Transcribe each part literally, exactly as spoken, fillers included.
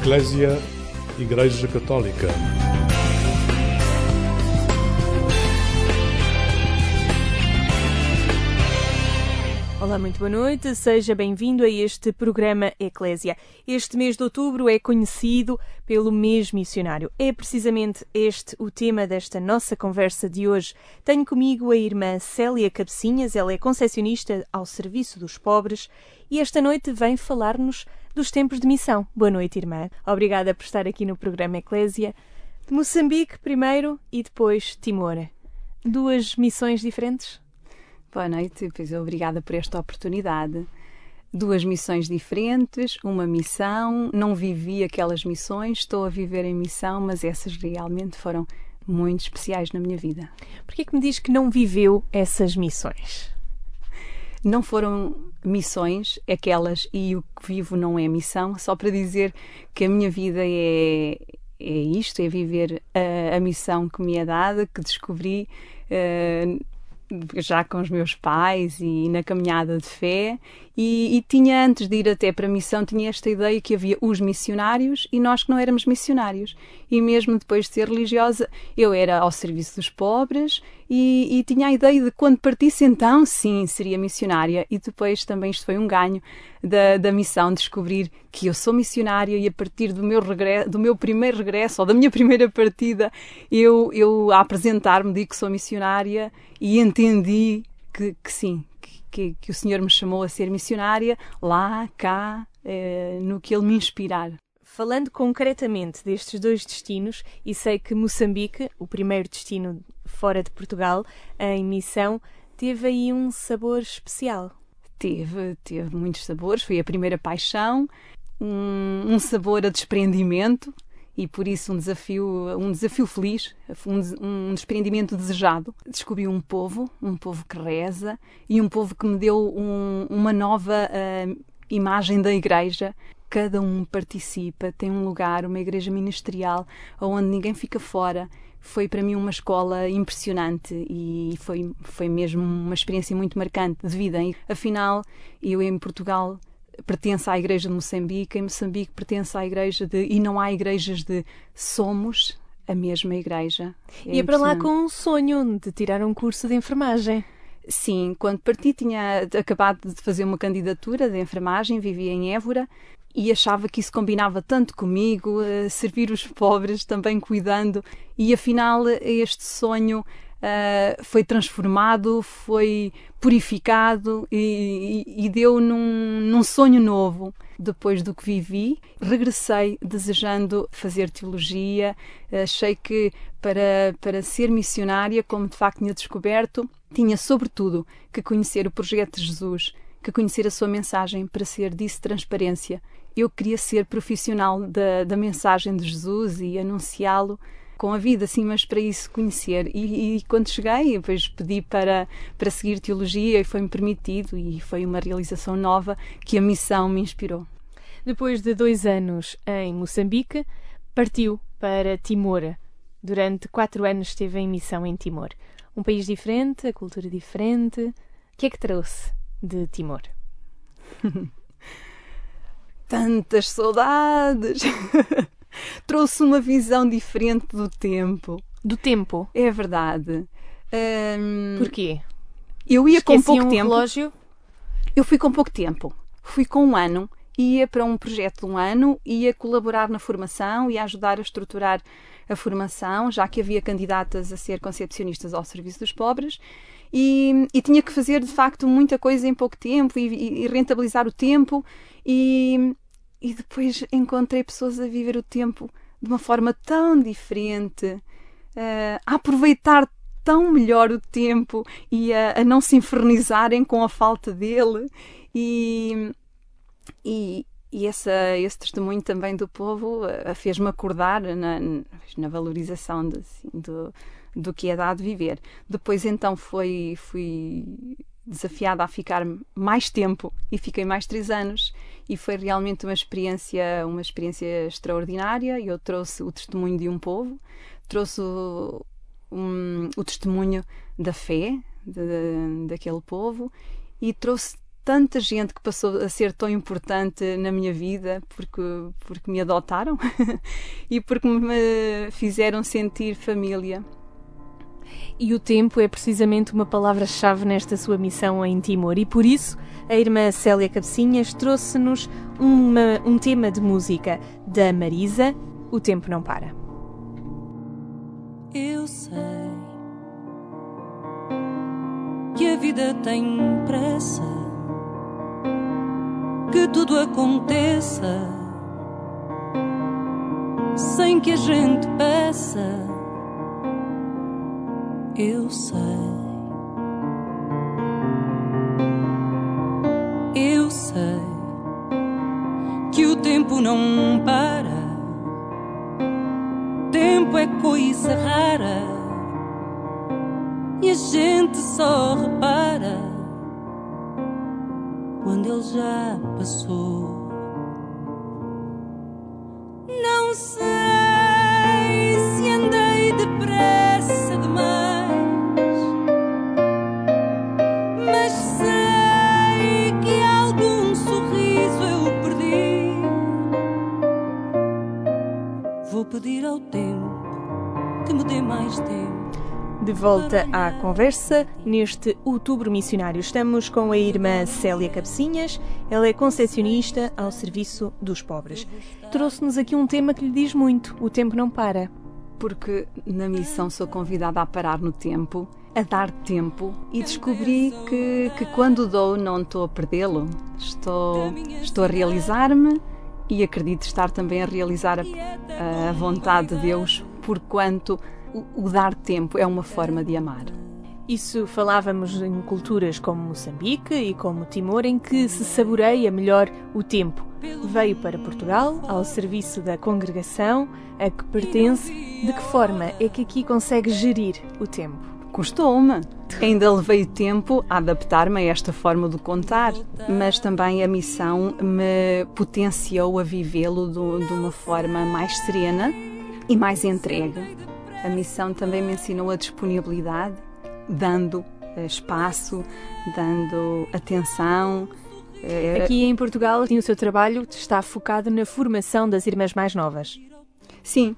Eclésia, Igreja Católica. Olá, muito boa noite, seja bem-vindo a este programa Eclésia. Este mês de outubro é conhecido pelo mês missionário. É precisamente este o tema desta nossa conversa de hoje. Tenho comigo a irmã Célia Cabecinhas, ela é concessionista ao serviço dos pobres e esta noite vem falar-nos dos tempos de missão. Boa noite, irmã. Obrigada por estar aqui no programa Eclésia. De Moçambique primeiro e depois Timor. Duas missões diferentes? Boa noite, pois obrigada por esta oportunidade. Duas missões diferentes, uma missão, não vivi aquelas missões, estou a viver em missão, mas essas realmente foram muito especiais na minha vida. Por que é que me diz que não viveu essas missões? Não foram missões aquelas e o que vivo não é missão, só para dizer que a minha vida é, é isto, é viver a, a missão que me é dada, que descobri uh, já com os meus pais e na caminhada de fé e, e tinha, antes de ir até para a missão, tinha esta ideia que havia os missionários e nós que não éramos missionários. E mesmo depois de ser religiosa, eu era ao serviço dos pobres e, e tinha a ideia de quando partisse, então sim, seria missionária. E depois também isto foi um ganho da, da missão, descobrir que eu sou missionária e a partir do meu, regresso, do meu primeiro regresso ou da minha primeira partida, eu, eu a apresentar-me digo que sou missionária e entendi que, que sim, que, que o Senhor me chamou a ser missionária lá, cá, eh, no que Ele me inspirar. Falando concretamente destes dois destinos, e sei que Moçambique, o primeiro destino fora de Portugal, em missão, teve aí um sabor especial. Teve, teve muitos sabores, foi a primeira paixão, um, um sabor a desprendimento e por isso um desafio, um desafio feliz, um, um desprendimento desejado. Descobri um povo, um povo que reza e um povo que me deu um, uma nova uh, imagem da igreja. Cada um participa, tem um lugar, uma igreja ministerial onde ninguém fica fora. Foi para mim uma escola impressionante e foi, foi mesmo uma experiência muito marcante de vida. Afinal, eu em Portugal pertenço à igreja de Moçambique, em Moçambique pertenço à igreja de... E não há igrejas de... Somos a mesma igreja. É e é para lá com um sonho de tirar um curso de enfermagem. Sim, quando parti tinha acabado de fazer uma candidatura de enfermagem, vivia em Évora e achava que isso combinava tanto comigo, uh, servir os pobres, também cuidando, e afinal este sonho uh, foi transformado, foi purificado e, e, e deu num, num sonho novo. Depois do que vivi, regressei desejando fazer teologia, achei que para, para ser missionária, como de facto tinha descoberto, tinha sobretudo que conhecer o projeto de Jesus, que conhecer a sua mensagem para ser disso transparência. Eu queria ser profissional da, da mensagem de Jesus e anunciá-lo com a vida, sim, mas para isso conhecer. E, e quando cheguei, depois pedi para, para seguir teologia e foi-me permitido e foi uma realização nova que a missão me inspirou. Depois de dois anos em Moçambique, partiu para Timor. Durante quatro anos esteve em missão em Timor. Um país diferente, a cultura diferente. O que é que trouxe de Timor? Tantas saudades! Trouxe uma visão diferente do tempo. Do tempo? É verdade. Um, Porquê? Eu ia com pouco um tempo. Relógio? Eu fui com pouco tempo. Fui com um ano. Ia para um projeto de um ano, ia colaborar na formação, ia ajudar a estruturar a formação, já que havia candidatas a ser concepcionistas ao serviço dos pobres. E, e tinha que fazer, de facto, muita coisa em pouco tempo e, e rentabilizar o tempo. E, e depois encontrei pessoas a viver o tempo de uma forma tão diferente, uh, a aproveitar tão melhor o tempo e a, a não se infernizarem com a falta dele. E, e, e essa, esse testemunho também do povo uh, fez-me acordar na, na valorização de, assim, do, do que é dado viver. Depois então foi, fui desafiada a ficar mais tempo e fiquei mais três anos e foi realmente uma experiência, uma experiência extraordinária. Eu trouxe o testemunho de um povo, trouxe o, um, o testemunho da fé de, daquele povo e trouxe tanta gente que passou a ser tão importante na minha vida porque, porque me adotaram e porque me fizeram sentir família. E o tempo é precisamente uma palavra-chave nesta sua missão em Timor, e por isso a irmã Célia Cabecinhas trouxe-nos uma, um tema de música da Marisa, O Tempo Não Para. Eu sei que a vida tem pressa, que tudo aconteça sem que a gente peça. Eu sei, eu sei que o tempo não para. Tempo é coisa rara e a gente só repara quando ele já passou. Não sei se andei depressa demais, mas sei que algum sorriso eu perdi. Vou pedir ao tempo que me dê mais tempo. De volta à conversa, neste Outubro Missionário estamos com a irmã Célia Cabecinhas. Ela é concessionista ao serviço dos pobres. Trouxe-nos aqui um tema que lhe diz muito: o tempo não para. Porque na missão sou convidada a parar no tempo, a dar tempo, e descobri que, que quando dou não estou a perdê-lo. Estou, estou a realizar-me e acredito estar também a realizar a, a vontade de Deus, porquanto o, o dar tempo é uma forma de amar. Isso falávamos em culturas como Moçambique e como Timor, em que se saboreia melhor o tempo. Veio para Portugal, ao serviço da congregação a que pertence. De que forma é que aqui consegue gerir o tempo? Custou-me. Ainda levei tempo a adaptar-me a esta forma de contar, mas também a missão me potenciou a vivê-lo de uma forma mais serena e mais entregue. A missão também me ensinou a disponibilidade, dando espaço, dando atenção. Aqui em Portugal, o seu trabalho está focado na formação das irmãs mais novas. Sim,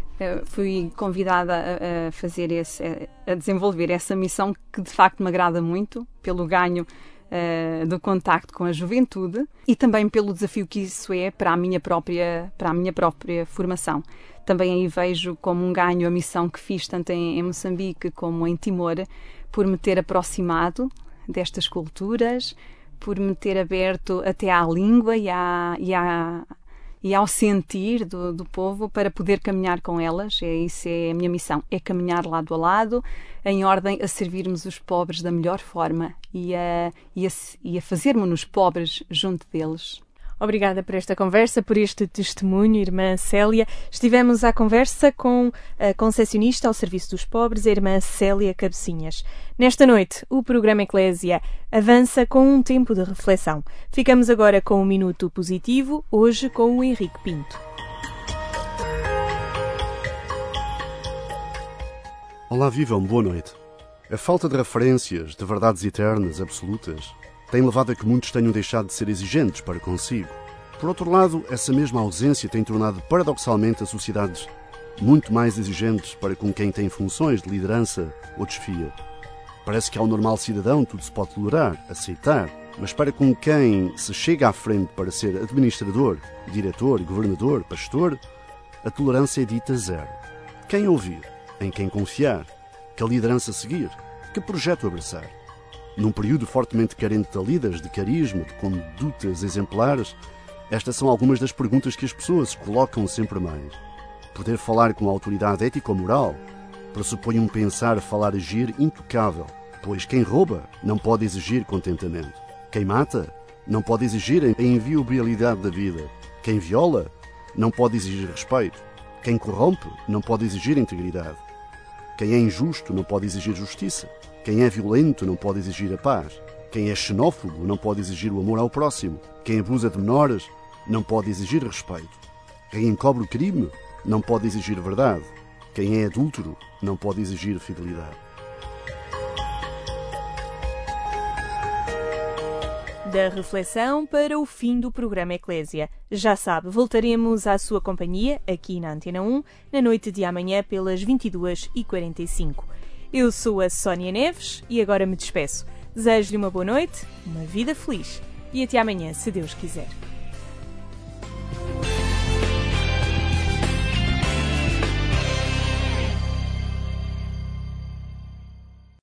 fui convidada a fazer esse, a desenvolver essa missão que de facto me agrada muito, pelo ganho uh, do contacto com a juventude e também pelo desafio que isso é para a minha própria, para a minha própria formação. Também aí vejo como um ganho a missão que fiz tanto em, em Moçambique como em Timor, por me ter aproximado destas culturas, por me ter aberto até à língua e, à, e, à, e ao sentir do, do povo para poder caminhar com elas. É, isso é a minha missão, é caminhar lado a lado, em ordem a servirmos os pobres da melhor forma e a, e a, e a fazermos-nos pobres junto deles. Obrigada por esta conversa, por este testemunho, irmã Célia. Estivemos à conversa com a concessionista ao serviço dos pobres, a irmã Célia Cabecinhas. Nesta noite, o programa Eclésia avança com um tempo de reflexão. Ficamos agora com um minuto positivo, hoje com o Henrique Pinto. Olá, vivam, boa noite. A falta de referências, de verdades eternas, absolutas, tem levado a que muitos tenham deixado de ser exigentes para consigo. Por outro lado, essa mesma ausência tem tornado paradoxalmente as sociedades muito mais exigentes para com quem tem funções de liderança ou desfia. Parece que ao normal cidadão tudo se pode tolerar, aceitar, mas para com quem se chega à frente para ser administrador, diretor, governador, pastor, a tolerância é dita zero. Quem ouvir? Em quem confiar? Que liderança seguir? Que projeto abraçar? Num período fortemente carente de líderes, de carisma, de condutas exemplares, estas são algumas das perguntas que as pessoas se colocam sempre mais. Poder falar com autoridade ético-moral pressupõe um pensar, falar, agir intocável, pois quem rouba não pode exigir contentamento. Quem mata não pode exigir a inviolabilidade da vida. Quem viola não pode exigir respeito. Quem corrompe não pode exigir integridade. Quem é injusto não pode exigir justiça. Quem é violento não pode exigir a paz. Quem é xenófobo não pode exigir o amor ao próximo. Quem abusa de menores não pode exigir respeito. Quem encobre o crime não pode exigir verdade. Quem é adúltero não pode exigir fidelidade. da reflexão para o fim do programa Eclésia. Já sabe, voltaremos à sua companhia, aqui na Antena um, na noite de amanhã pelas vinte e duas e quarenta e cinco. Eu sou a Sónia Neves e agora me despeço. Desejo-lhe uma boa noite, uma vida feliz e até amanhã, se Deus quiser.